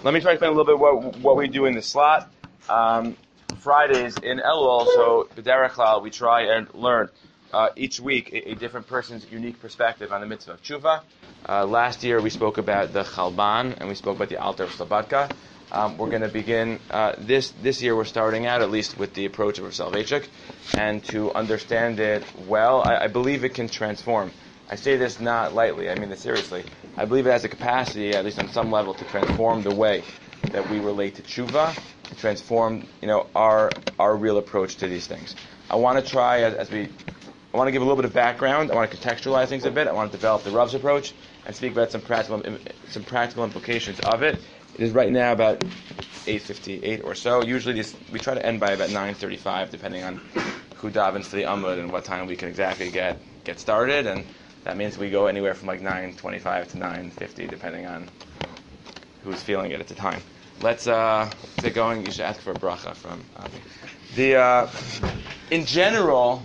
Let me try to explain a little bit what we do in the slot. Fridays in Elul, so B'derech Klal, we try and learn each week a different person's unique perspective on the mitzvah of tshuva. Last year we spoke about the Chalban and we spoke about the Alter of Slobodka. We're going to begin this year. We're starting out at least with the approach of Rav Soloveitchik, and to understand it well, I believe it can transform. I say this not lightly. I mean this seriously. I believe it has the capacity, at least on some level, to transform the way that we relate to tshuva, to transform, our real approach to these things. I want to try I want to give a little bit of background. I want to contextualize things a bit. I want to develop the Rav's approach and speak about some practical implications of it. It is right now about 8:58 or so. Usually we try to end by about 9:35, depending on who davens for the Amud and what time we can exactly get started. And that means we go anywhere from like 9:25 to 9:50, depending on who's feeling it at the time. Let's get going. You should ask for a bracha from Avi. In general,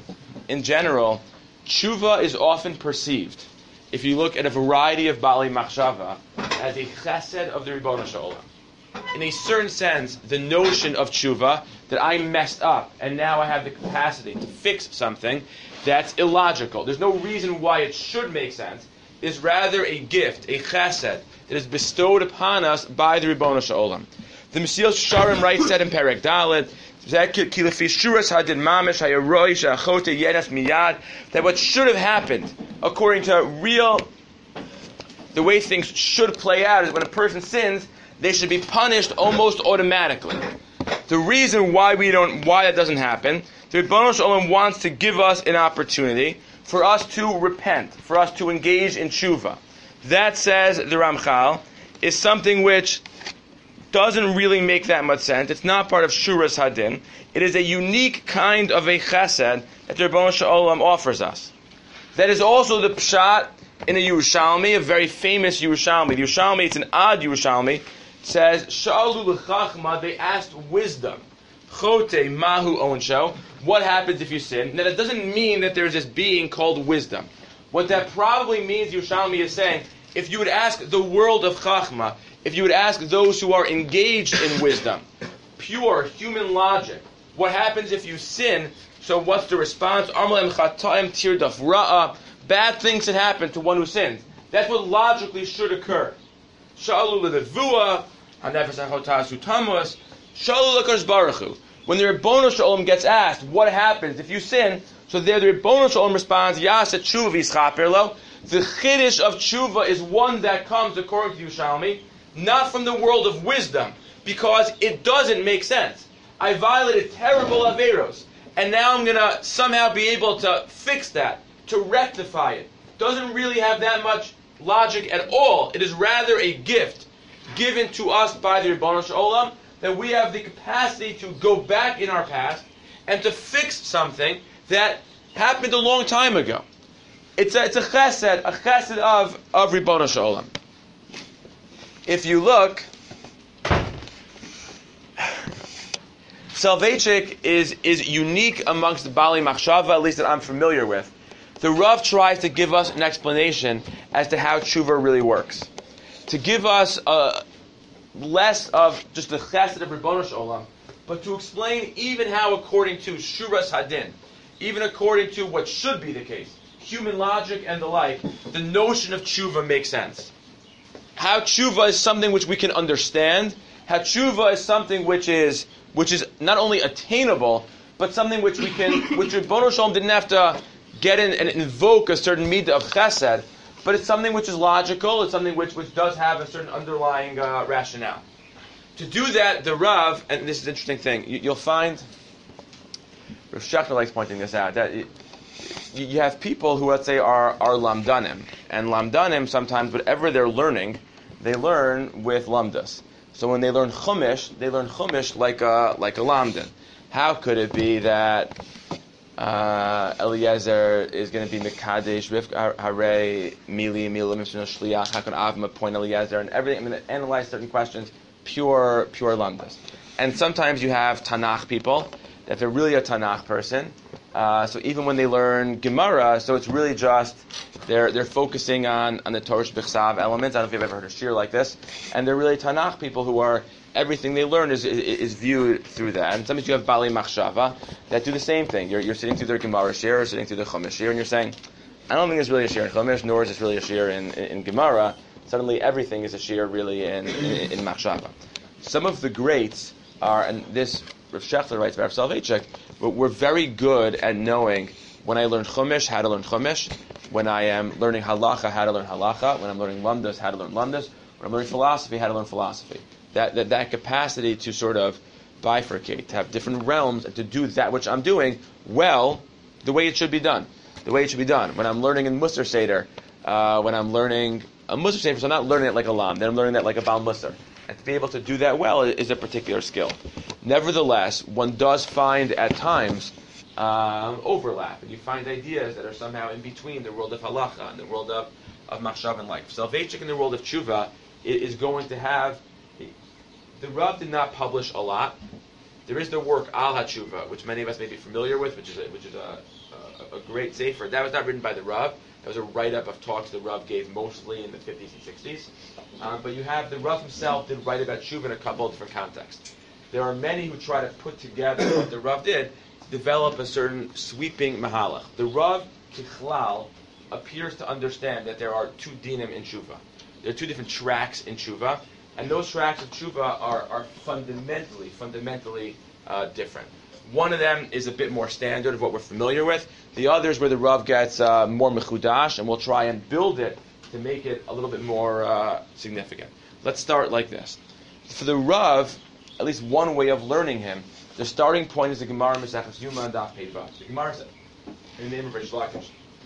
tshuva is often perceived, if you look at a variety of Baalei Machshava, as a chesed of the Ribbono Shel Olam. In a certain sense, the notion of tshuva, that I messed up and now I have the capacity to fix something, that's illogical. There's no reason why it should make sense. It is rather a gift, a chesed, that is bestowed upon us by the Ribbono Shel Olam. The Mesilas Yesharim writes that in Perek Dalet, that what should have happened, according to the way things should play out, is when a person sins, they should be punished almost automatically. The reason why that doesn't happen, the Ribbono Shel Olam wants to give us an opportunity for us to repent, for us to engage in tshuva. That, says the Ramchal, is something which doesn't really make that much sense. It's not part of Shuras Hadin. It is a unique kind of a chesed that the Ribbono Shel Olam offers us. That is also the pshat in a Yerushalmi, a very famous Yerushalmi. The Yerushalmi, it's an odd Yerushalmi. It says, Sha'alu l'chachma, they asked wisdom. Chote mahu onsho, what happens if you sin? Now that doesn't mean that there's this being called wisdom. What that probably means, Yerushalmi is saying, if you would ask the world of chachma, if you would ask those who are engaged in wisdom, pure human logic, what happens if you sin? So what's the response? Bad things that happen to one who sins. That's what logically should occur. When the Ribbono Shel Olam gets asked, what happens if you sin? So there the Ribbono Shel Olam responds, the chiddush of tshuva is one that comes, according to Yerushalmi, not from the world of wisdom, because it doesn't make sense. I violated terrible averos, and now I'm going to somehow be able to fix that, to rectify it. Doesn't really have that much logic at all. It is rather a gift given to us by the Ribbono Shel Olam, that we have the capacity to go back in our past and to fix something that happened a long time ago. It's a chesed of Ribbono Shel Olam. If you look, Soloveitchik is unique amongst the Baalei Machshava, at least that I'm familiar with. The Rav tries to give us an explanation as to how tshuva really works. To give us less of just the chesed of Ribbono Shel Olam, but to explain even how, according to Shuras Hadin, even according to what should be the case, human logic and the like, the notion of tshuva makes sense. How tshuva is something which we can understand, how tshuva is something which is not only attainable, but something which Ribbono Shel Olam didn't have to get in and invoke a certain midah of chesed, but it's something which is logical, it's something which does have a certain underlying rationale. To do that, the Rav, and this is an interesting thing, you'll find, Rav Shechter likes pointing this out, that you have people who, let's say, are lamdanim, and lamdanim, sometimes whatever they're learning, they learn with lamdas. So when they learn chumash like a lamdan. How could it be that Eliezer is going to be Mekadesh, Rivka, Hare, Mili, Shliach, how can Avma point Eliezer, and everything? I'm going to analyze certain questions, pure lamdas. And sometimes you have Tanakh people, that they're really a Tanakh person. So even when they learn Gemara, so it's really just They're focusing on the Torah B'chsav elements. I don't know if you've ever heard a shir like this. And they're really Tanakh people who are, everything they learn is viewed through that. And sometimes you have Bali Machshava that do the same thing. You're sitting through their Gemara shir or sitting through the Chumash shir, and you're saying, I don't think there's really a shir in Chumash, nor is this really a shir in Gemara. Suddenly everything is a shir really in Machshava. Some of the greats are, and this Rav Shechter writes about Rav Soloveitchik, but we're very good at knowing when I learn Chumash, how to learn Chumash, when I am learning Halacha, how to learn Halacha, when I'm learning Lamdas, how to learn Lamdas, when I'm learning philosophy, how to learn philosophy. That capacity to sort of bifurcate, to have different realms, and to do that which I'm doing well, the way it should be done. The way it should be done. When I'm learning in Musar Seder, when I'm learning a Musar Seder, so I'm not learning it like a Lam, then I'm learning that like a Baal Musar. And to be able to do that well is a particular skill. Nevertheless, one does find at times overlap, and you find ideas that are somehow in between the world of halacha and the world of machshav and life. Soloveitchik in the world of tshuva is going to have. The Rav did not publish a lot. There is the work Al HaTshuva, which many of us may be familiar with, which is a great sefer. That was not written by the Rav. That was a write-up of talks the Rav gave mostly in the 50s and 60s. But you have the Rav himself did write about tshuva in a couple of different contexts. There are many who try to put together what the Rav did, develop a certain sweeping mahalach. The Rav Kichlal appears to understand that there are two dinim in tshuva. There are two different tracks in tshuva, and those tracks of tshuva are fundamentally different. One of them is a bit more standard of what we're familiar with. The other is where the Rav gets more mechudash, and we'll try and build it to make it a little bit more significant. Let's start like this. For the Rav, at least one way of learning him, the starting point is the Gemara Maseches Yuma and Daf Pei Vav. The Gemara said, in the name of Reish Lakish,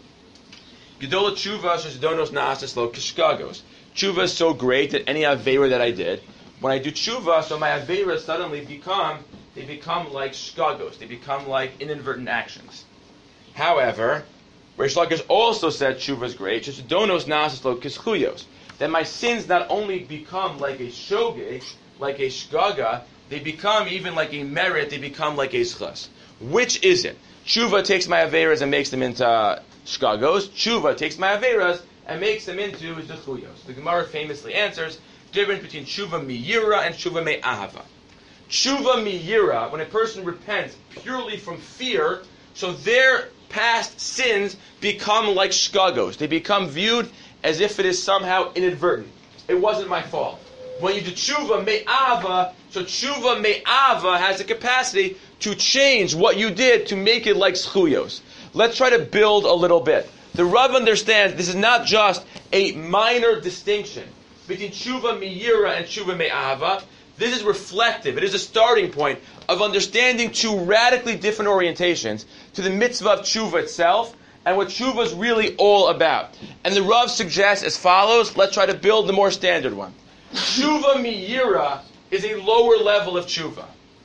Gedola Tshuva Shesdonos Naases Lo Kishkagos. Tshuva is so great that any Aveira that I did, when I do Tshuva, so my Aveira suddenly become like Shkagos. They become like inadvertent actions. However, Reish Lakish also said Tshuva is great, Shesdonos Naases Lo Kischuyos. That my sins not only become like a Shogeg, like a Shgaga, they become even like a merit, they become like a zchus. Which is it? Tshuva takes my averas and makes them into shkagos. Tshuva takes my averas and makes them into zechuyos. The Gemara famously answers, difference between tshuva miyira and tshuva me'ahava. Tshuva miyira, when a person repents purely from fear, so their past sins become like shkagos. They become viewed as if it is somehow inadvertent. It wasn't my fault. When you do tshuva me'ava, so tshuva me'ava has the capacity to change what you did to make it like schuyos. Let's try to build a little bit. The Rav understands this is not just a minor distinction between tshuva me'ira and tshuva me'ava. This is reflective. It is a starting point of understanding two radically different orientations to the mitzvah of tshuva itself and what tshuva is really all about. And the Rav suggests as follows. Let's try to build the more standard one. Tshuva miyira is a lower level of tshuva.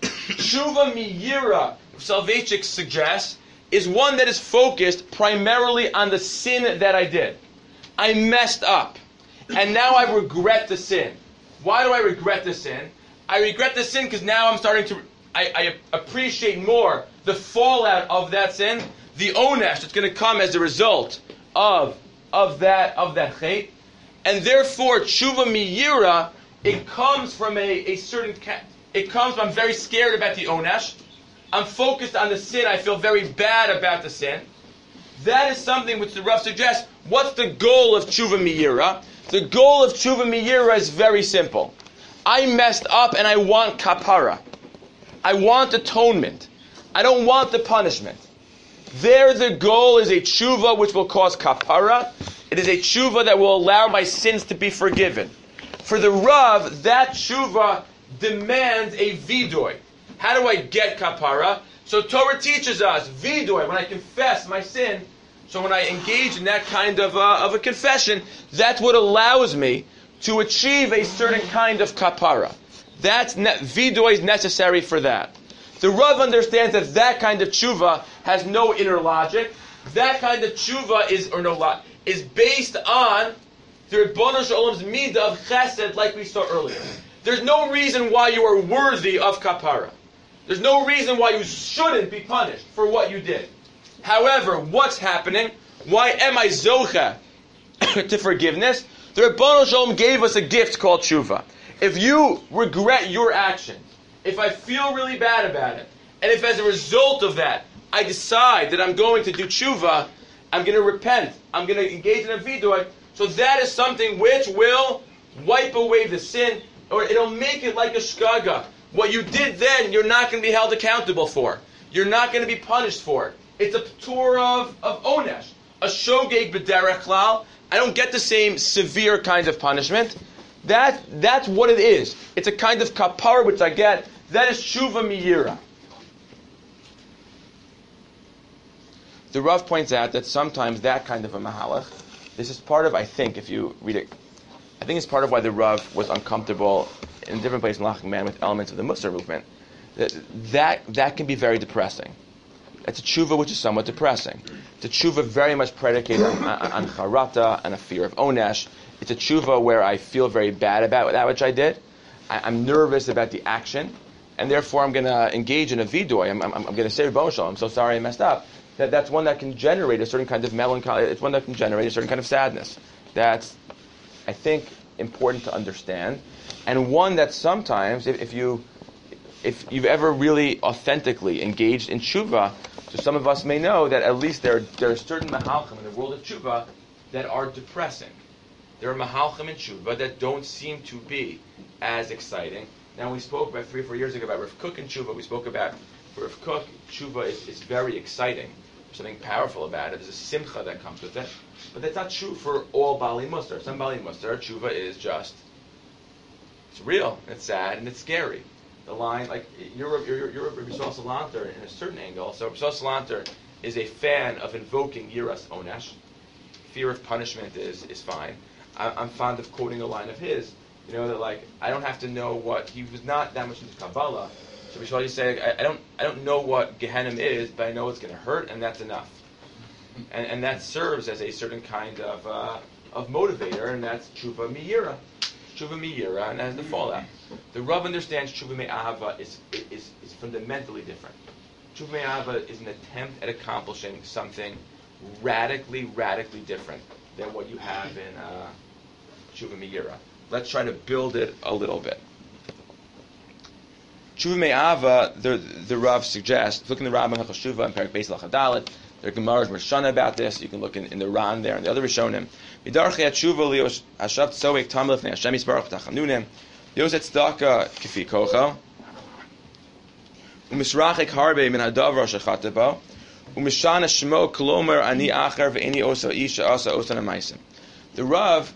Tshuva miyira, Soloveitchik suggests, is one that is focused primarily on the sin that I did. I messed up, and now I regret the sin. Why do I regret the sin? I regret the sin because now I'm starting to, I appreciate more the fallout of that sin, the onesh that's going to come as a result of that chait. And therefore, tshuva miyira, it comes from a certain, I'm very scared about the onesh. I'm focused on the sin. I feel very bad about the sin. That is something which the Rav suggests. What's the goal of tshuva miyira? The goal of tshuva miyira is very simple. I messed up and I want kapara. I want atonement. I don't want the punishment. There the goal is a tshuva which will cause kapara. It is a tshuva that will allow my sins to be forgiven. For the Rav, that tshuva demands a vidoy. How do I get kapara? So Torah teaches us, vidoy, when I confess my sin, so when I engage in that kind of a confession, that's what allows me to achieve a certain kind of kapara. Vidoy is necessary for that. The Rav understands that kind of tshuva has no inner logic. That kind of tshuva is based on the Rebbeinu Shalom's midah of chesed, like we saw earlier. There's no reason why you are worthy of kapara. There's no reason why you shouldn't be punished for what you did. However, what's happening? Why am I zocha to forgiveness? The Rebbeinu Shalom gave us a gift called tshuva. If you regret your actions, if I feel really bad about it, and if as a result of that, I decide that I'm going to do tshuva, I'm going to repent, I'm going to engage in a vidoy, so that is something which will wipe away the sin, or it'll make it like a shkaga. What you did then, you're not going to be held accountable for. You're not going to be punished for it. It's a tour of onesh. A shogeg b'derech klal, I don't get the same severe kind of punishment. That's what it is. It's a kind of kapara which I get. That is tshuva miyira. The Rav points out that sometimes that kind of a mahalach, this is part of, I think, if you read it, I think it's part of why the Rav was uncomfortable in a different place in Lachim Man with elements of the Musar movement. That can be very depressing. It's a tshuva which is somewhat depressing. It's a tshuva very much predicated on charata and a fear of onesh. It's a tshuva where I feel very bad about that which I did. I'm nervous about the action, and therefore I'm going to engage in a vidoy. I'm going to say, Rebbeinu Shalom, I'm so sorry I messed up. That's one that can generate a certain kind of melancholy. It's one that can generate a certain kind of sadness. That's, I think, important to understand, and one that sometimes, if you've ever really authentically engaged in tshuva, so some of us may know that at least there are certain mahalchim in the world of tshuva that are depressing. There are mahalchim in tshuva that don't seem to be as exciting. Now we spoke about 3 or 4 years ago about Rav Kook and tshuva. We spoke about for Rav Kook, tshuva is very exciting. There's something powerful about it. There's a simcha that comes with it. But that's not true for all Bali Musar. Some Bali Musar, tshuva is just, it's real, and it's sad, and it's scary. The line, like, you're Rabbi Yisrael Salanter in a certain angle. So Rabbi Yisrael Salanter is a fan of invoking Yiras Onesh. Fear of punishment is fine. I'm fond of quoting a line of his, that like, I don't have to know what, he was not that much into Kabbalah. So we should say, I don't know what Gehenna is, but I know it's going to hurt, and that's enough. And that serves as a certain kind of motivator, and that's tshuva miyira. Tshuva miyira, and has the fallout. The Rav understands tshuva me'ahava is fundamentally different. Tshuva me'ahava is an attempt at accomplishing something radically different than what you have in tshuva miyira. Let's try to build it a little bit. Tshuva me'ahava, the Rav suggests, look in the Rambam HaChashuva and Perek Beis Lachadalit. There are Gemaras Rishona about this. You can look in the Ran there and the other Rishonim. Midarchei tshuva lios hashav tzoek tam lefnei Hashem yisbarach v'tachanunim lios etzdaka kifi kocho u'misrachek harbe min hadavar shechata bo u'mishana shmo kolomer ani acher ve'eni osa isha asa osa namaisim. The Rav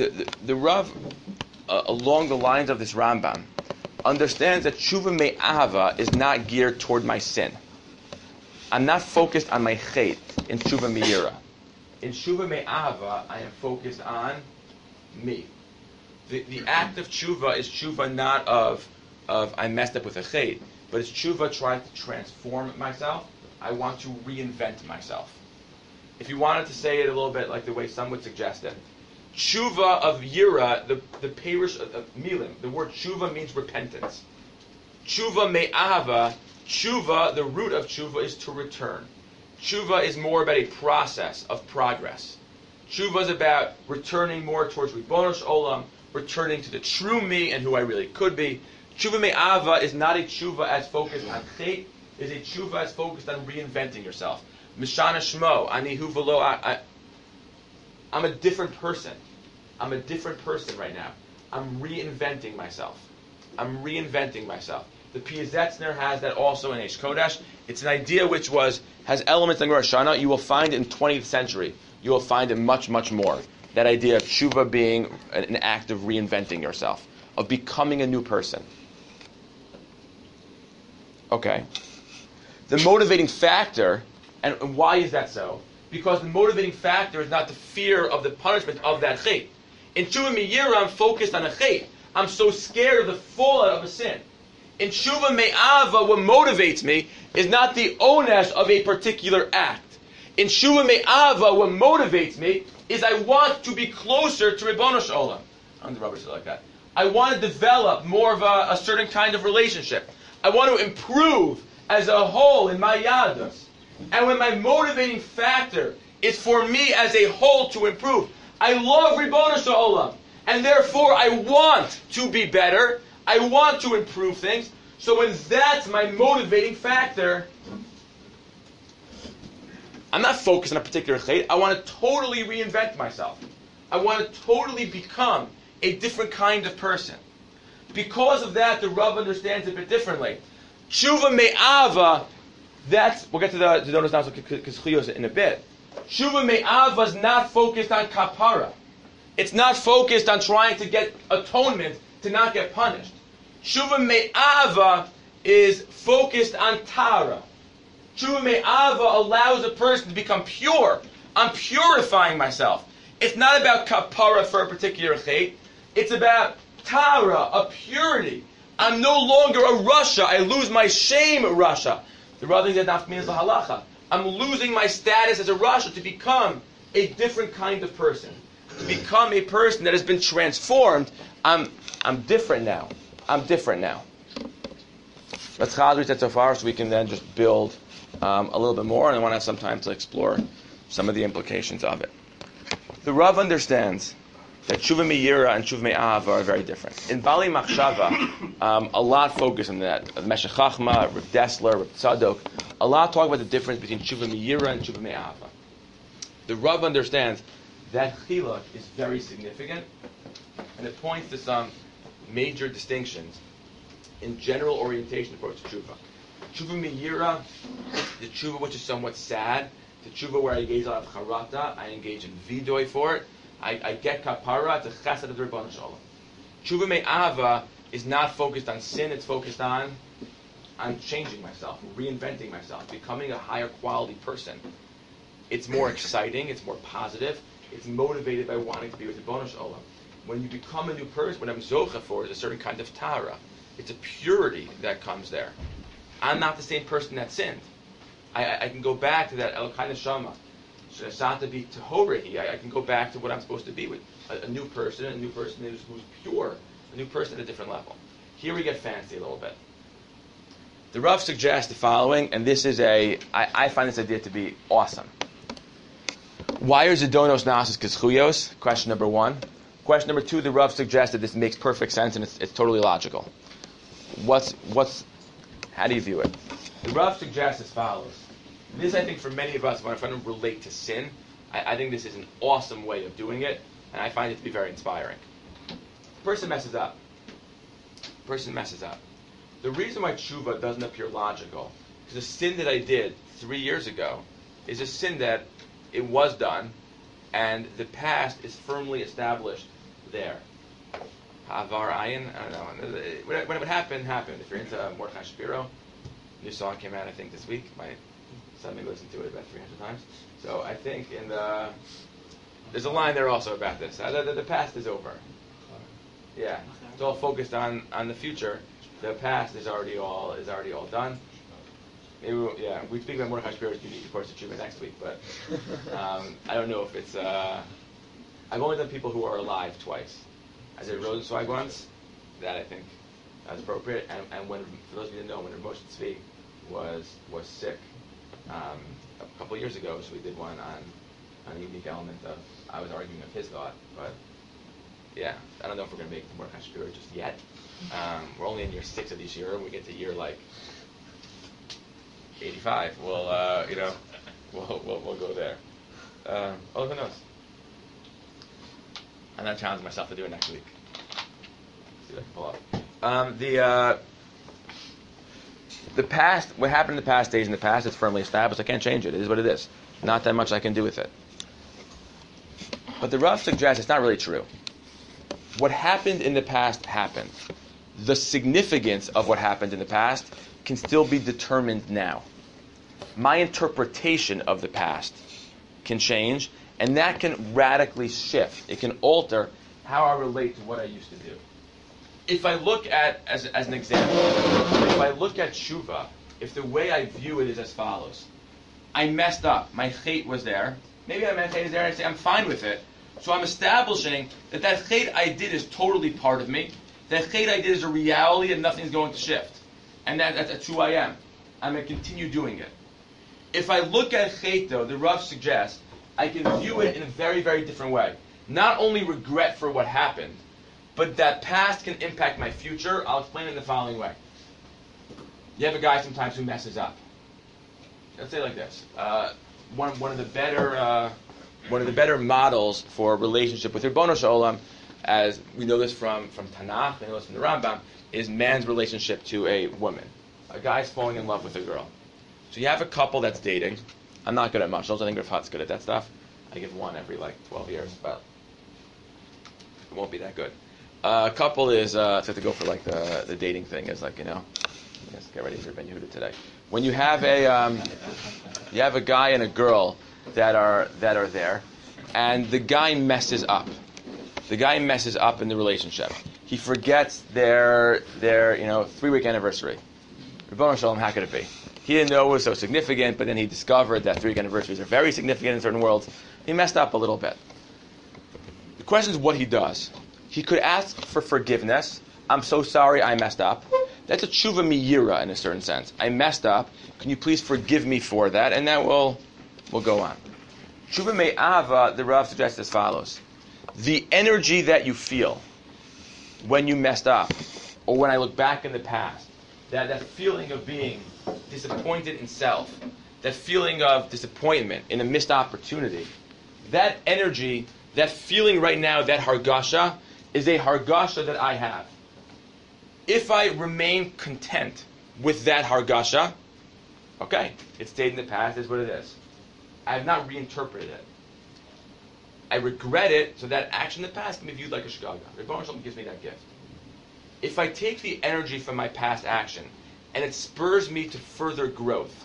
along the lines of this Rambam understands that tshuva me'ahava is not geared toward my sin. I'm not focused on my chait in tshuva miyira. In tshuva me'ahava, I am focused on me. The act of tshuva is tshuva not of I messed up with a chait, but it's tshuva trying to transform myself. I want to reinvent myself. If you wanted to say it a little bit like the way some would suggest it, tshuva of yira, the perish of milim, the word tshuva means repentance. Tshuva me'ahava, tshuva, the root of tshuva is to return. Tshuva is more about a process of progress. Tshuva is about returning more towards Ribono Shel Olam, returning to the true me and who I really could be. Tshuva me'ahava is not a tshuva as focused on chait, is a tshuva as focused on reinventing yourself. Mishana shmo, ani hu v'lo, I'm a different person. I'm a different person right now. I'm reinventing myself. The Piazetzner has that also in Eish Kodesh. It's an idea which has elements in Rosh Hashanah. You will find in 20th century. You will find it much more. That idea of tshuva being an act of reinventing yourself, of becoming a new person. Okay. The motivating factor, and why is that so? Because the motivating factor is not the fear of the punishment of that chait. In tshuva miyira, I'm focused on a chait. I'm so scared of the fallout of a sin. In tshuva me'ava, what motivates me is not the onesh of a particular act. In tshuva me'ava, what motivates me is I want to be closer to Ribono Shel Olam. I'm the rubber like that. I want to develop more of a certain kind of relationship. I want to improve as a whole in my yadus. And when my motivating factor It's for me as a whole to improve. I love Ribono Shel Olam, and therefore I want to be better. I want to improve things. So when that's my motivating factor, I'm not focused on a particular chait. I want to totally reinvent myself. I want to totally become a different kind of person. Because of that, the Rav understands it a bit differently. Tshuva me'ava, we'll get to the donos now because in a bit. Tshuva me'ava is not focused on kapara. It's not focused on trying to get atonement, to not get punished. Tshuva me'ava is focused on tara. Tshuva me'ava allows a person to become pure. I'm purifying myself. It's not about kapara for a particular chait. It's about tara, a purity. I'm no longer a Rasha. I lose my shame Rasha. The Rav said nafmin is the halacha. I'm losing my status as a Rasha to become a different kind of person. To become a person that has been transformed. I'm different now. I'm different now. Let's read that so far so we can then just build a little bit more, and I want to have some time to explore some of the implications of it. The Rav understands that Tshuva Me'ira and Tshuva Me'ava are very different. In Bali Machshava, a lot focus on that. Meshech Chachma, Reb Dessler, Reb Tzadok, a lot talk about the difference between Tshuva Me'ira and Tshuva Me'ava. The Rav understands that chiluk is very significant, and it points to some major distinctions in general orientation approach to Tshuva. Tshuva Me'ira, the Tshuva which is somewhat sad, the Tshuva where I engage a lot of charata, I engage in vidoy for it, I get kapara, it's a chesed of the Ribono Shel Olam. Tshuva Me'ava is not focused on sin, it's focused on changing myself, reinventing myself, becoming a higher quality person. It's more exciting, it's more positive, it's motivated by wanting to be with the Ribono Shel Olam. When you become a new person, what I'm zocha for is a certain kind of tara. It's a purity that comes there. I'm not the same person that sinned. I can go back to that Elokai Neshama. Shasata be Tehorehi. I can go back to what I'm supposed to be with. A new person who's pure, a new person at a different level. Here we get fancy a little bit. The Rav suggests the following, and this is I find this idea to be awesome. Why are Zedonos Nasis Kizchuyos? Question number one. Question number two, the Rav suggests that this makes perfect sense and it's totally logical. How do you view it? The Rav suggests as follows. This, I think, for many of us, when I'm trying to relate to sin, I think this is an awesome way of doing it, and I find it to be very inspiring. Person messes up. The reason why tshuva doesn't appear logical is the sin that I did 3 years ago is a sin that it was done, and the past is firmly established there. Havar ayin, I don't know. When it would happen, happened. If you're into Mordechai Shapiro, new song came out, I think, this week. My son may listen to it about 300 times. So I think there's a line there also about this. The past is over. Yeah, it's all focused on the future. The past is already all done. Maybe we speak about Mordechai Shapiro's unique course of Tshuva next week, but I don't know if it's. I've only done people who are alive twice. I did Rosenzweig once. That I think is appropriate. And when, for those of you that know, when Moshe Tzvi was sick a couple of years ago, so we did one on a unique element of. I was arguing of his thought, but yeah, I don't know if we're going to make Mordechai Shapiro just yet. We're only in year 6 of this year, and we get to year like 85. We'll go there. Who knows? I'm not challenging myself to do it next week. See if I can pull off. The past, what happened in the past stays in the past. It's firmly established. I can't change it. It is what it is. Not that much I can do with it. But the Rav suggests it's not really true. What happened in the past happened. The significance of what happened in the past can still be determined now. My interpretation of the past can change, and that can radically shift. It can alter how I relate to what I used to do. If I look at, as an example, if I look at tshuva, if the way I view it is as follows. I messed up. My chait was there. Maybe my chait is there and I say, I'm fine with it. So I'm establishing that chait I did is totally part of me. That chait I did is a reality and nothing's going to shift. And that's who I am. I'm going to continue doing it. If I look at chait, though, the Rav suggests I can view it in a very, very different way. Not only regret for what happened, but that past can impact my future. I'll explain it in the following way. You have a guy sometimes who messes up. Let's say it like this. One of the better models for a relationship with Ribbono Shel Olam, as we know this from Tanakh, we know this from the Rambam, is man's relationship to a woman. A guy's falling in love with a girl. So you have a couple that's dating. I'm not good at mushals. I think Rafat's good at that stuff. I give one every 12 years, but it won't be that good. A couple is so I have to go for the dating thing is let's get ready for Ben Yehuda today. When you have a guy and a girl that are there, and the guy messes up. The guy messes up in the relationship. He forgets their 3-week anniversary. Ribbono Shel Olam, how could it be? He didn't know it was so significant, but then he discovered that 3-week anniversaries are very significant in certain worlds. He messed up a little bit. The question is what he does. He could ask for forgiveness. I'm so sorry I messed up. That's a tshuva miyira in a certain sense. I messed up. Can you please forgive me for that? And then we'll go on. Tshuva me'ava, the Rav suggests as follows. The energy that you feel when you messed up, or when I look back in the past, that feeling of being disappointed in self, that feeling of disappointment in a missed opportunity, that energy, that feeling right now, that hargasha, is a hargasha that I have. If I remain content with that hargasha, okay, it stayed in the past, is what it is. I have not reinterpreted it. I regret it, so that action in the past can be viewed like a shgaga. Ribbono Shel Olam gives me that gift. If I take the energy from my past action, and it spurs me to further growth,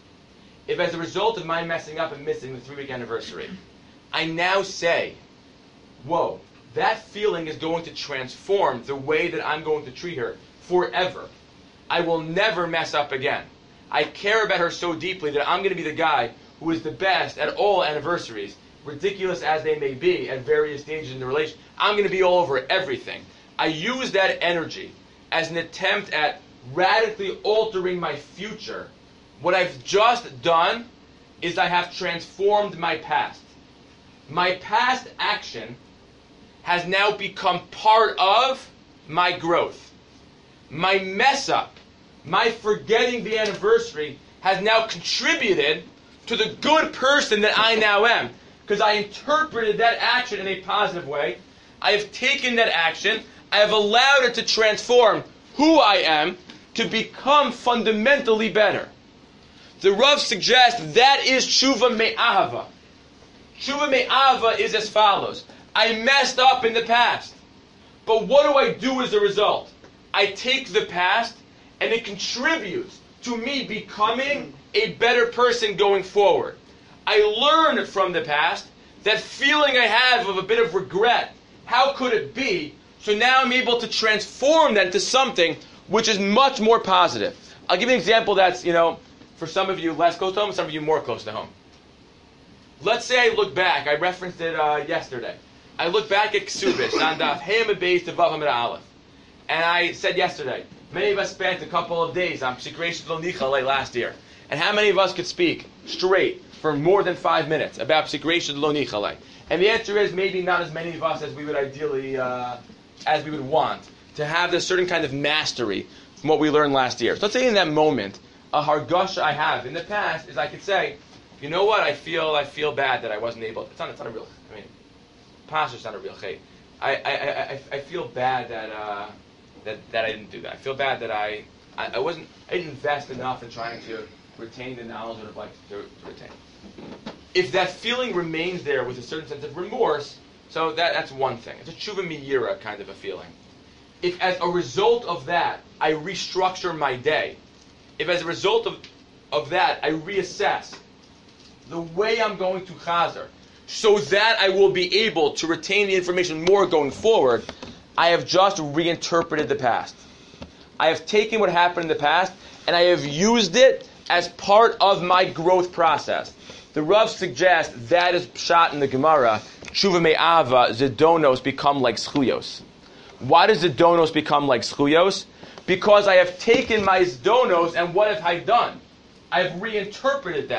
if as a result of my messing up and missing the 3-week anniversary, I now say, whoa, that feeling is going to transform the way that I'm going to treat her forever. I will never mess up again. I care about her so deeply that I'm going to be the guy who is the best at all anniversaries, ridiculous as they may be at various stages in the relationship. I'm going to be all over everything. I use that energy as an attempt at radically altering my future. What I've just done is I have transformed my past. My past action has now become part of my growth. My mess up, my forgetting the anniversary, has now contributed to the good person that I now am. Because I interpreted that action in a positive way. I have taken that action. I have allowed it to transform who I am to become fundamentally better. The Rav suggests that is tshuva me'ahava. Tshuva me'ahava is as follows. I messed up in the past. But what do I do as a result? I take the past and it contributes to me becoming a better person going forward. I learn from the past that feeling I have of a bit of regret. How could it be? So now I'm able to transform that into something which is much more positive. I'll give you an example that's, for some of you less close to home, some of you more close to home. Let's say I look back. I referenced it yesterday. I look back at Ksubish, on Daf Hey Amud Beis to Vav Amud Aleph. And I said yesterday, many of us spent a couple of days on Psikresh Lo Nichalei last year. And how many of us could speak straight for more than 5 minutes about Psikresh Lo Nichalei? And the answer is maybe not as many of us as we would ideally, as we would want, to have this certain kind of mastery from what we learned last year. So let's say in that moment, a hargasha I have in the past is I could say, you know what, I feel bad that I wasn't able, it's not a real, pastor's not a real chait. I feel bad that I didn't do that. I feel bad that I didn't invest enough in trying to retain the knowledge that I'd like to retain. If that feeling remains there with a certain sense of remorse, so that's one thing. It's a tshuva miyira kind of a feeling. If as a result of that, I restructure my day, if as a result of that, I reassess the way I'm going to chazer, so that I will be able to retain the information more going forward, I have just reinterpreted the past. I have taken what happened in the past, and I have used it as part of my growth process. The Rav suggests that is pshat in the Gemara. Tshuva me'ava, zedonos become like schuyos. Why does zedonos become like schuyos? Because I have taken my zedonos, and what have I done? I have reinterpreted them.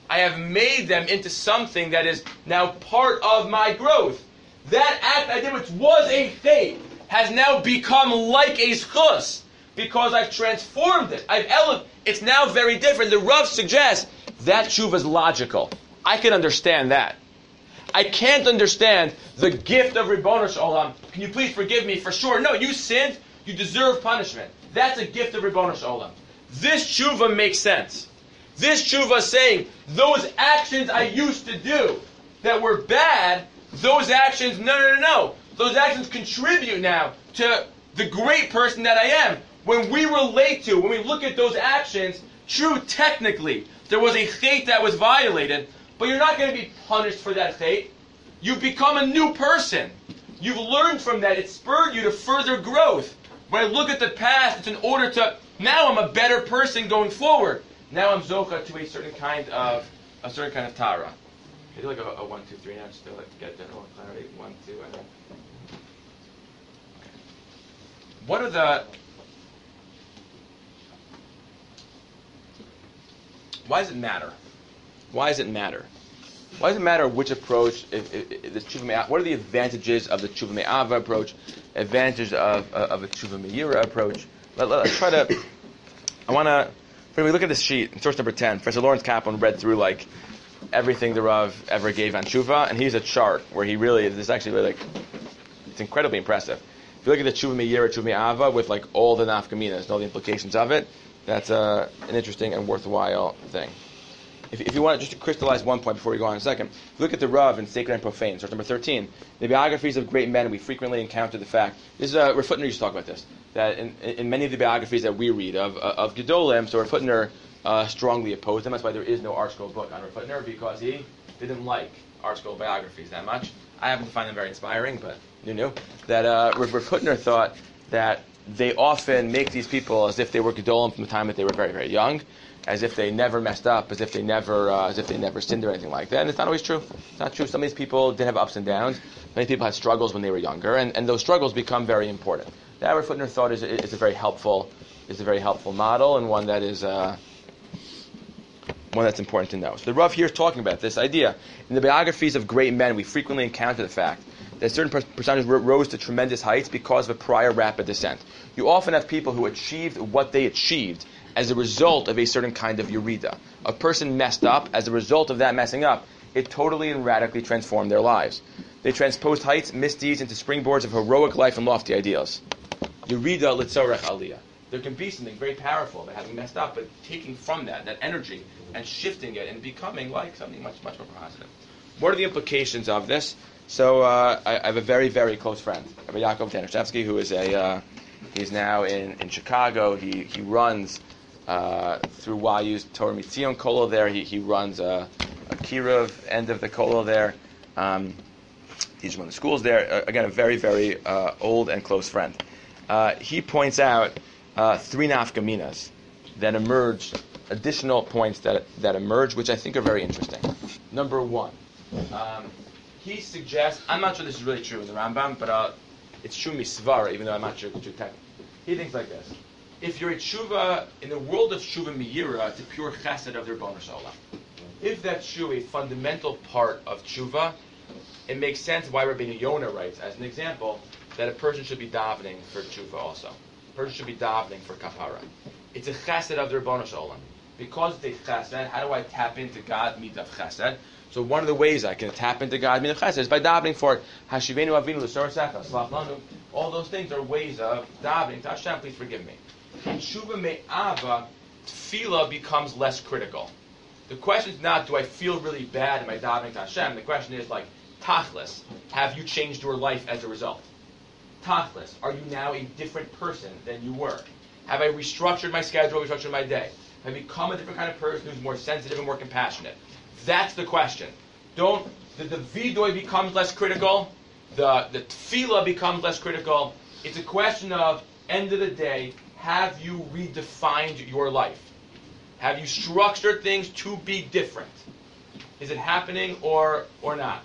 I have made them into something that is now part of my growth. That act I did, which was a chait, has now become like a schus, because I've transformed it. It's now very different. The Rav suggests that tshuva is logical. I can understand that. I can't understand the gift of Ribbono Shel Olam. Can you please forgive me? For sure. No, you sinned. You deserve punishment. That's a gift of Ribbono Shel Olam. This tshuva makes sense. This tshuva is saying, those actions I used to do that were bad, those actions, no. Those actions contribute now to the great person that I am. When we look at those actions, true, technically, there was a chait that was violated, but you're not going to be punished for that chait. You've become a new person. You've learned from that. It spurred you to further growth. When I look at the past, it's in order to, now I'm a better person going forward. Now I'm zocha to a certain kind of tara. I do like a 1, 2, 3 now, just to get general clarity. 1, 2, and then. Okay. What are the? Why does it matter? Why does it matter? Why does it matter which approach? If the tshuva me'ava, what are the advantages of the tshuva me'ava approach? Advantages of a tshuva me'ira approach? Let's try to. I want to. When we look at this sheet, in source number 10, Professor Lawrence Kaplan read through like everything the Rav ever gave on tshuva, and he has a chart where he really, this is actually really like, it's incredibly impressive. If you look at the tshuva me'ira, tshuva me'ava, with like all the nafkaminas and all the implications of it, that's an interesting and worthwhile thing. If you want just to crystallize one point before we go on in a second, if you look at the Rav in Sacred and Profane, source number 13, the biographies of great men, we frequently encounter the fact, this is Rav Footner used to talk about this, that in many of the biographies that we read of Gedolim, so Rav Footner strongly opposed them. That's why there is no Art Scroll book on Rav Footner, because he didn't like Art Scroll biographies that much. I happen to find them very inspiring, but you knew that Rav Footner thought that they often make these people as if they were Gedolim from the time that they were very, very young, as if they never messed up, as if they never sinned or anything like that. And it's not always true. It's not true. Some of these people did have ups and downs. Many people had struggles when they were younger, and those struggles become very important. That Rav Footner thought is a very helpful model, and one that is one that's important to know. So the Rav here is talking about this idea. In the biographies of great men, we frequently encounter the fact that certain personages rose to tremendous heights because of a prior rapid descent. You often have people who achieved what they achieved as a result of a certain kind of yerida. A person messed up. As a result of that messing up, it totally and radically transformed their lives. They transposed heights, misdeeds into springboards of heroic life and lofty ideals. Yerida litzorech aliyah. There can be something very powerful about having messed up, but taking from that energy and shifting it and becoming like something much, much more positive. What are the implications of this? So I have a very, very close friend, Rabbi Yaakov Tanishevsky, who is he's now in Chicago. He runs through YU's Torah Mitzion Kollel there. He runs a Kiruv end of the Kollel there. He's one of the schools there. Again, a very, very old and close friend. He points out 3 nafkaminas that emerge, additional points that emerge, which I think are very interesting. Number 1, he suggests, I'm not sure this is really true in the Rambam, but it's true misvara, even though I'm not sure it's true technically. He thinks like this. If you're a tshuva, in the world of tshuva miyira, it's a pure chesed of the Ribbono Shel Olam. If that's true, a fundamental part of tshuva, it makes sense why Rabbeinu Yonah writes, as an example, that a person should be davening for tshuva also. A person should be davening for kapara. It's a chesed of the Ribbono Shel Olam. Because it's a chesed, how do I tap into God midav chesed? So one of the ways I can tap into God midav chesed is by davening for it. Hashivenu avinu l'sorasech, slach lanu. All those things are ways of davening to Hashem, please forgive me. In tshuva me'ava, tefillah becomes less critical. The question is not, do I feel really bad in my davening to Hashem? The question is like, tachlis, have you changed your life as a result? Tachlis, are you now a different person than you were? Have I restructured my schedule, restructured my day? Have I become a different kind of person who's more sensitive and more compassionate? That's the question. The vidoy becomes less critical, the tefillah becomes less critical. It's a question of, end of the day, have you redefined your life? Have you structured things to be different? Is it happening or not?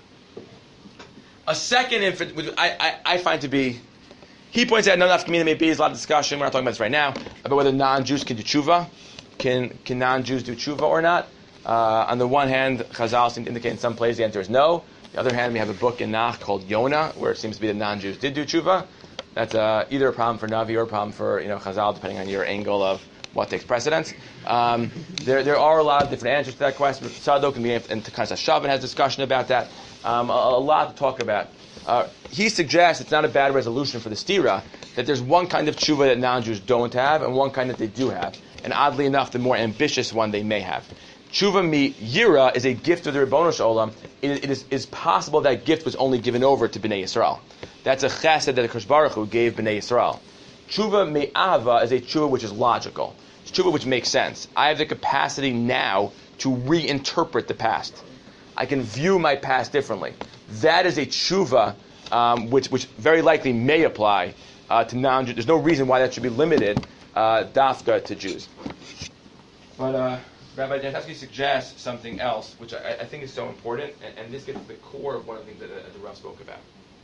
A second, I find to be, he points out, no nafkamina may be, there's a lot of discussion, we're not talking about this right now, about whether non-Jews can do tshuva. Can non-Jews do tshuva or not? On the one hand, Chazal seem to indicate in some places the answer is no. On the other hand, we have a book in Nach called Yonah, where it seems to be the non-Jews did do tshuva. That's either a problem for Navi or a problem for Chazal, depending on your angle of what takes precedence. There are a lot of different answers to that question. Sadok and Kansas Shavin has discussion about that. A lot to talk about. He suggests it's not a bad resolution for the stira that there's one kind of tshuva that non-Jews don't have and one kind that they do have. And oddly enough, the more ambitious one they may have. Tshuva mi yira is a gift of the Ribbono Shel Olam. It is possible that gift was only given over to Bnei Yisrael. That's a chesed that the Kosh Baruch Hu gave Bnei Yisrael. Tshuva mi ahava is a tshuva which is logical. It's tshuva which makes sense. I have the capacity now to reinterpret the past. I can view my past differently. That is a tshuva which very likely may apply to non-Jews. There's no reason why that should be limited dafka to Jews. But Rabbi Jantovsky suggests something else, which I think is so important, and this gets to the core of one of the things that the Rav spoke about.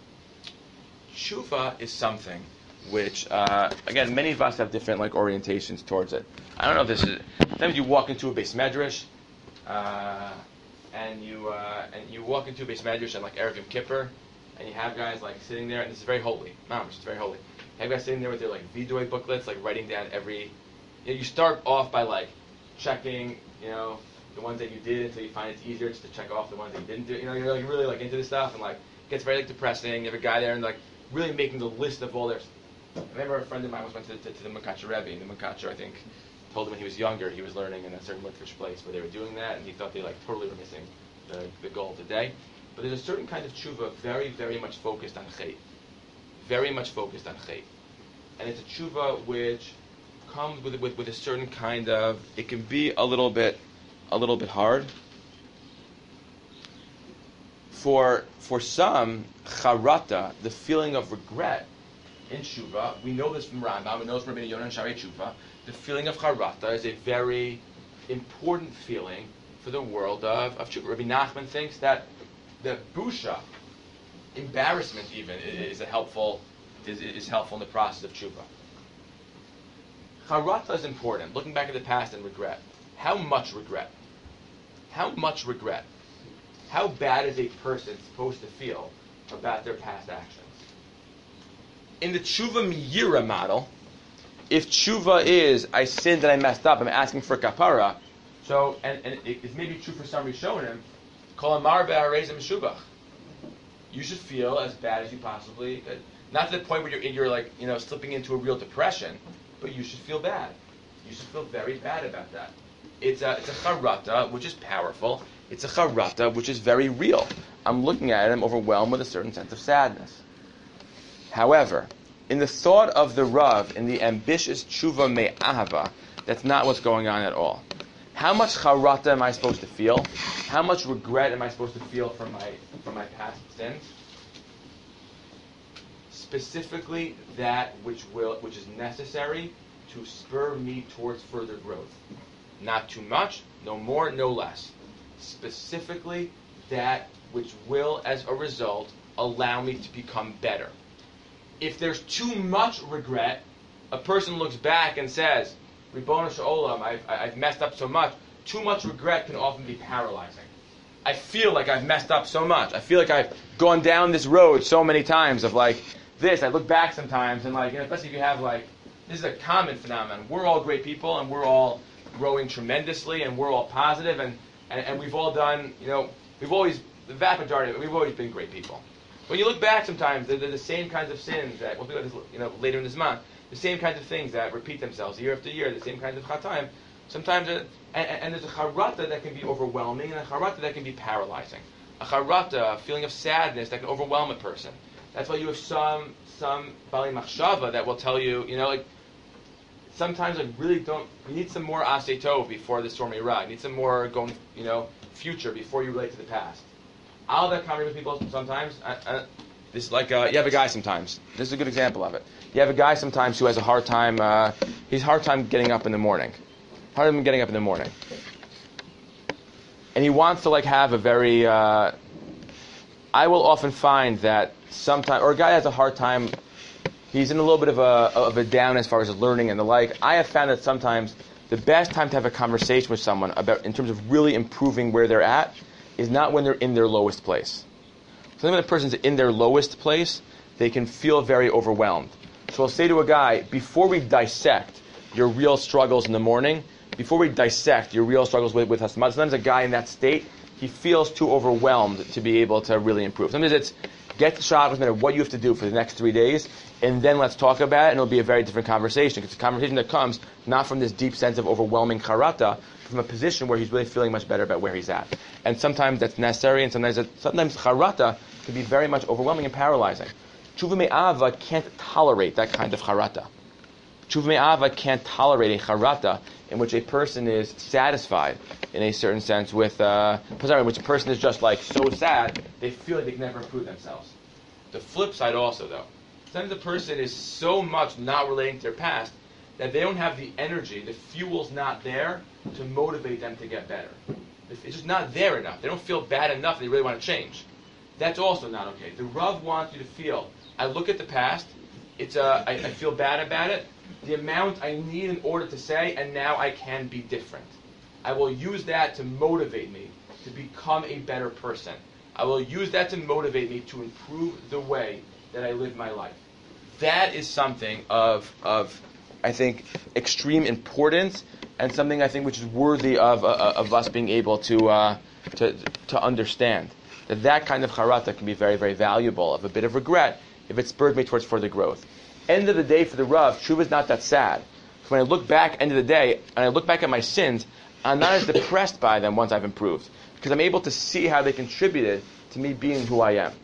Tshuva is something which, again, many of us have different orientations towards it. I don't know if this is. Sometimes you walk into a beis medrash, and you walk into a beis medrash and Erev Yom Kippur, and you have guys sitting there, and this is very holy. Mamash, it's very holy. You have guys sitting there with their vidoy booklets, writing down every. You start off by checking, the ones that you did until you find it's easier just to check off the ones that you didn't do. You're really into this stuff, and it gets very depressing. You have a guy there and really making the list of all their. I remember a friend of mine once went to the Makacher Rebbe, and the Makacher, I think, told him when he was younger he was learning in a certain Litvish place where they were doing that, and he thought they totally were missing the goal of the day. But there's a certain kind of tshuva very, very much focused on chet. Very much focused on chet. And it's a tshuva which comes with a certain kind of, it can be a little bit hard. For some, charata, the feeling of regret in tshuva, we know this from Rambam, we know this from Rabbeinu Yonah and Shari Tshuva, the feeling of charata is a very important feeling for the world of tshuva. Rabbi Nachman thinks that the busha, embarrassment even, is helpful in the process of tshuva. Charata is important. Looking back at the past and regret. How much regret? How much regret? How bad is a person supposed to feel about their past actions? In the tshuva miyira model, if tshuva is I sinned and I messed up, I'm asking for kapara. So and it may be true for some Rishonim. Kol amar be'arei meshubach. You should feel as bad as you possibly could. Not to the point where you're slipping into a real depression, but you should feel bad. You should feel very bad about that. It's a charata which is powerful. It's a charata which is very real. I'm looking at it, I'm overwhelmed with a certain sense of sadness. However, in the thought of the Rav, in the ambitious tshuva me'ahava, that's not what's going on at all. How much charata am I supposed to feel? How much regret am I supposed to feel for my past sins? Specifically, that which is necessary to spur me towards further growth. Not too much, no more, no less. Specifically, that which will, as a result, allow me to become better. If there's too much regret, a person looks back and says, Ribbono Shel Olam, I've messed up so much. Too much regret can often be paralyzing. I feel like I've messed up so much. I feel like I've gone down this road so many times of this. I look back sometimes and especially if you have this is a common phenomenon. We're all great people and we're all growing tremendously and we're all positive and we've all done, we've always, the vast majority of it, we've always been great people. When you look back sometimes, they're the same kinds of sins that, we'll do this later in this month, the same kinds of things that repeat themselves year after year, the same kinds of chataim. Sometimes, and there's a charata that can be overwhelming and a charata that can be paralyzing. A charata, a feeling of sadness that can overwhelm a person. That's why you have some bali machshava that will tell you, sometimes really don't, you need some more asay tov before the stormy ride. You need some more future before you relate to the past. I'll have that conversation with people sometimes. This is you have a guy sometimes. This is a good example of it. You have a guy sometimes who has a hard time, he's hard time getting up in the morning. Hard time getting up in the morning. And he wants to have a very, I will often find that sometimes, or a guy has a hard time, he's in a little bit of a down as far as learning and the like. I have found that sometimes the best time to have a conversation with someone about in terms of really improving where they're at is not when they're in their lowest place. So when a person's in their lowest place, they can feel very overwhelmed. So I'll say to a guy, before we dissect your real struggles in the morning, before we dissect your real struggles with Hasmad, sometimes a guy in that state, he feels too overwhelmed to be able to really improve. Sometimes it's get the shot of what you have to do for the next 3 days, and then let's talk about it, and it'll be a very different conversation. It's a conversation that comes not from this deep sense of overwhelming charata, but from a position where he's really feeling much better about where he's at. And sometimes that's necessary, and sometimes charata can be very much overwhelming and paralyzing. Tshuva me'ava can't tolerate that kind of charata. Tshuva me'ava can't tolerate a charata in which a person is satisfied in a certain sense with, in which a person is just like so sad, they feel like they can never improve themselves. The flip side also, though, sometimes a person is so much not relating to their past that they don't have the energy, the fuel's not there to motivate them to get better. It's just not there enough. They don't feel bad enough, they really want to change. That's also not okay. The Rav wants you to feel, I look at the past, I feel bad about it, the amount I need in order to say, and now I can be different. I will use that to motivate me to become a better person. I will use that to motivate me to improve the way that I live my life. That is something of I think, extreme importance, and something I think which is worthy of us being able to understand. That kind of charata can be very, very valuable, of a bit of regret, if it spurs me towards further growth. End of the day for the Rav, Tshuva is not that sad. When I look back, end of the day, and I look back at my sins, I'm not as depressed by them once I've improved, because I'm able to see how they contributed to me being who I am.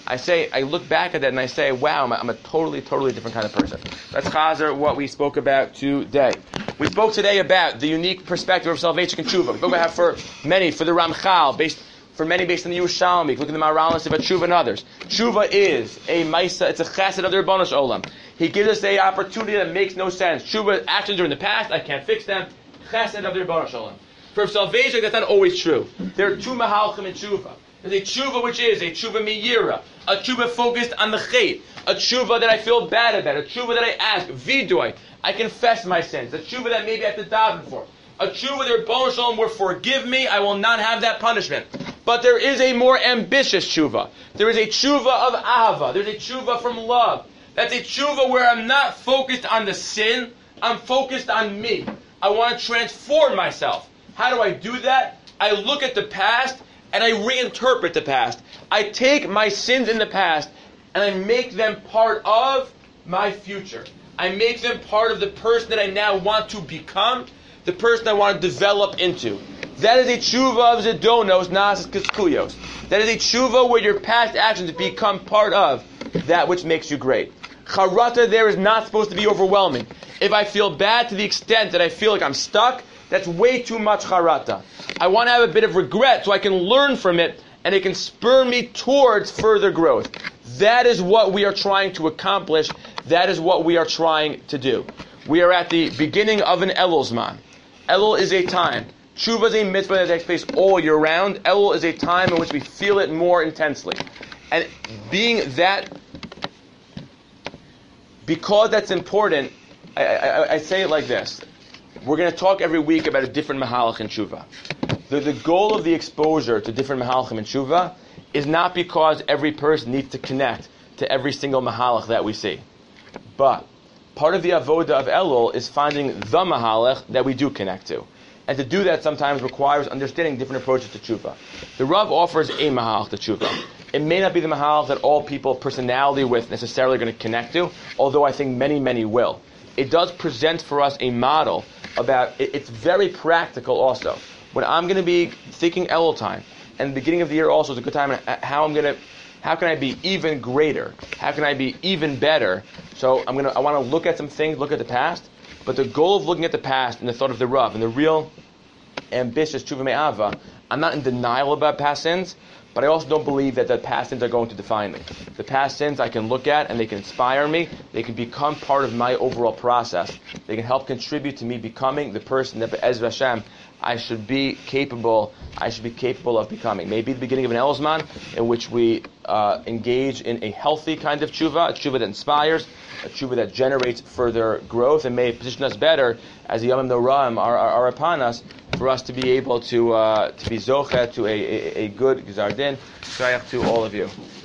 I look back at that and I say, wow, I'm a totally, totally different kind of person. That's Chazer, what we spoke about today. We spoke today about the unique perspective of Salvation and Tshuva. We spoke about how for the Ramchal, based on the Yerushalmi, look at the Maral about Tshuva and others. Tshuva is a Maisa, it's a chesed of the Rebbeinu Olam. He gives us an opportunity that makes no sense. Tshuva, actions are in the past, I can't fix them. Chesed of the Rebbeinu Olam. For salvation, that's not always true. There are two Mahalchim in Tshuva. There's a tshuva which is a tshuva miyira, a tshuva focused on the chait, a tshuva that I feel bad about, a tshuva that I ask, vidui, I confess my sins, a tshuva that maybe I have to daven for, a tshuva that Rebbeinu Shalom will forgive me, I will not have that punishment. But there is a more ambitious tshuva. There is a tshuva of ahava. There's a tshuva from love. That's a tshuva where I'm not focused on the sin, I'm focused on me. I want to transform myself. How do I do that? I look at the past and I reinterpret the past. I take my sins in the past and I make them part of my future. I make them part of the person that I now want to become, the person I want to develop into. That is a tshuva of zedonos, nasas kiskuyos. That is a tshuva where your past actions become part of that which makes you great. Charata there is not supposed to be overwhelming. If I feel bad to the extent that I feel like I'm stuck, that's way too much charata. I want to have a bit of regret so I can learn from it and it can spur me towards further growth. That is what we are trying to accomplish. That is what we are trying to do. We are at the beginning of an Elul Zman. Elul is a time. Tshuva is a mitzvah that takes place all year round. Elul is a time in which we feel it more intensely. And because that's important, I say it like this. We're going to talk every week about a different mahalach in tshuva. The goal of the exposure to different mahalachim in tshuva is not because every person needs to connect to every single mahalach that we see. But part of the avoda of Elul is finding the mahalach that we do connect to. And to do that sometimes requires understanding different approaches to tshuva. The Rav offers a mahalach to tshuva. It may not be the mahalach that all people of personality with necessarily are going to connect to, although I think many, many will. It does present for us a model about, it's very practical also. When I'm going to be thinking Elul time, and the beginning of the year also is a good time, how can I be even greater? How can I be even better? So I want to look at some things, look at the past, but the goal of looking at the past and the thought of the Rav and the real ambitious tshuva me'ava, I'm not in denial about past sins, but I also don't believe that the past sins are going to define me. The past sins I can look at and they can inspire me. They can become part of my overall process. They can help contribute to me becoming the person that Be'ez Hashem I should be capable of becoming. Maybe the beginning of an Elzman in which we engage in a healthy kind of tshuva, a tshuva that inspires, a tshuva that generates further growth, and may position us better as the Yomim Noraim are upon us, for us to be able to be zocheh to a good Gzar Din. Shayach to all of you.